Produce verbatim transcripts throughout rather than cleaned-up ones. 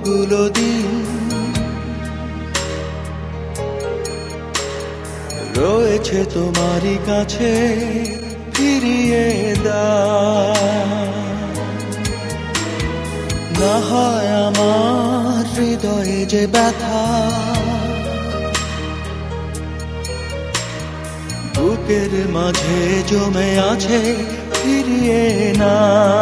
কতগুলো দিন রয়েছে তোমারই কাছে, ফিরিয়ে দাও। না হয় আমার হৃদয়ে যে ব্যথা বুকের মাঝে জমে আছে, ফিরিয়ে না।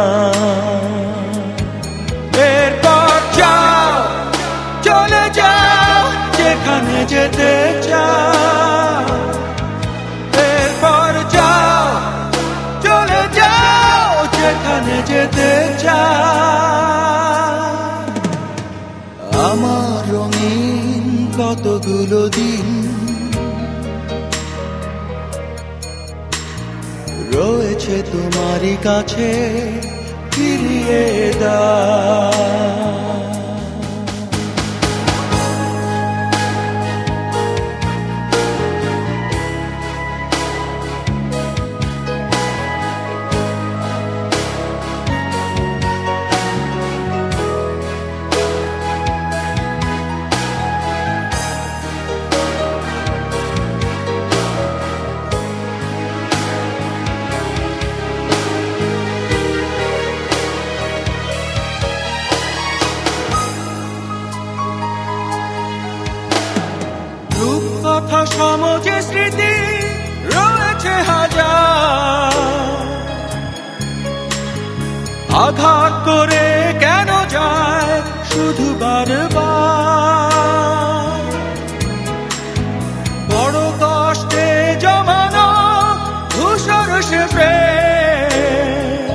এরপর যাও, চলে যাও যেখানে যেতে চাও। এরপর যাও, চলে যাও যেখানে যেতে চাও। আমার রঙিন কতগুলো দিন রয়েছে তোমারই কাছে, ফিরিয়ে দাও। রূপকথা সমাজে স্মৃতি রয়েছে হাজার, আঘাত করে কেন যায় শুধু বারবার। বড় কষ্টে জমানো ধূসর সে প্রেম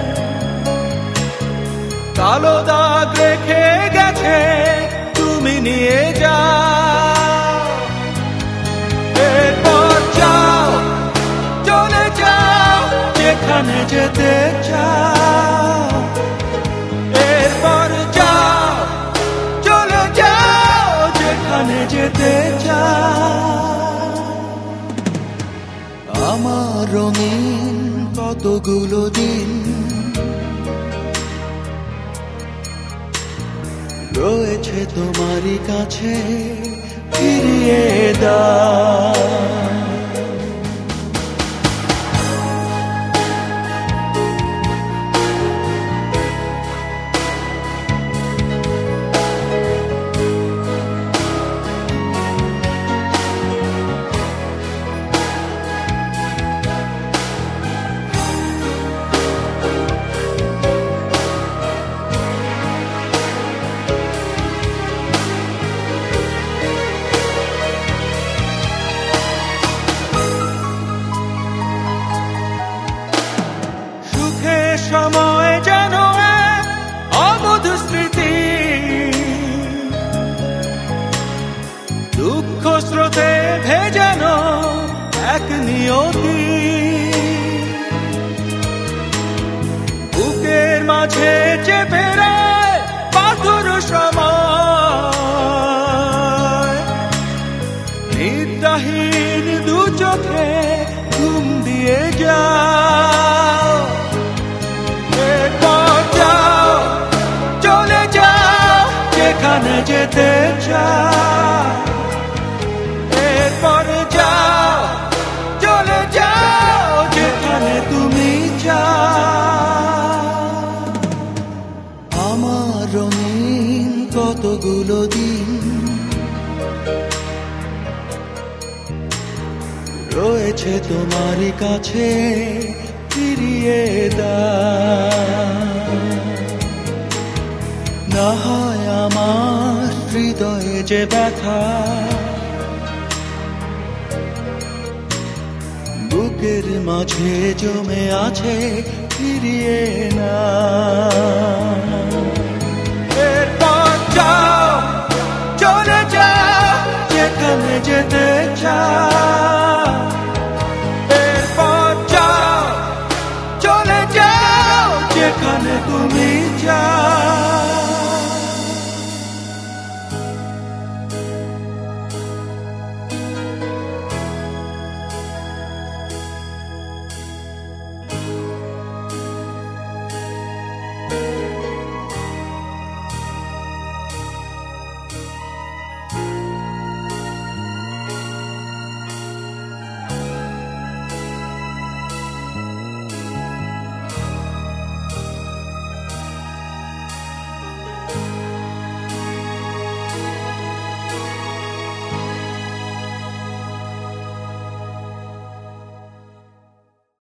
কালো দাগ রেখে গেছে, তুমি নিয়ে যাও। এরপর যাও, চলে যাও যেখানে যেতে চাও। এরপর যাও, চলে যাও যেখানে যেতে চাও। আমার রঙিন কতগুলো দিন রয়েছে তোমারই কাছে, ফিরিয়ে দাও। সময় যেন এক অবধ স্মৃতি, দুঃখ স্রোতে ভেজানো এক নিয়তি। বুকের মাঝে চেপে রায় পাথর সময়, নিদ্রাহীন দু চোখে ঘুম দিয়ে যাও। যেখানে যেতে চাও। এরপর যাও, চলে যাও যেখানে তুমি চাও। আমার রঙিন কতগুলো দিন রয়েছে তোমারই কাছে, ফিরিয়ে দাও। না হয় আমার হৃদয়ে যে ব্যথা বুকের মাঝে জমে আছে, ফিরিয়ে না। এরপর যাও, চলে যাও যেখানে যেতে চাও।